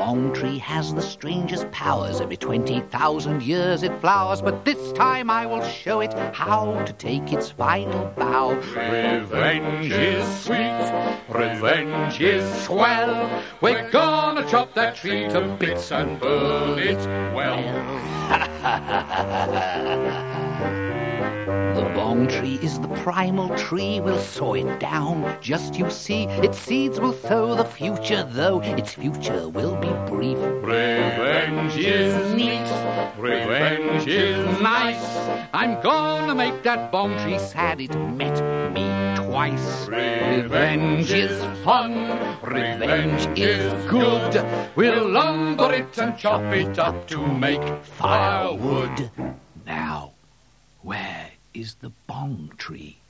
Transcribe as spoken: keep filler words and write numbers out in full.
bong tree has the strangest powers. Every twenty thousand years it flowers, but this time I will show it how to take its final bow. Revenge is sweet, revenge is swell. We're gonna chop that tree to bits and burn it well. The bong tree is the primal tree. We'll saw it down, just you see. Its seeds will sow the future, though its future will be brief. Revenge is neat, revenge is nice. I'm gonna make that bong tree sad it met me twice. Revenge is fun, revenge is good. We'll lumber it and chop it up to make firewood. Now, where is the bong tree?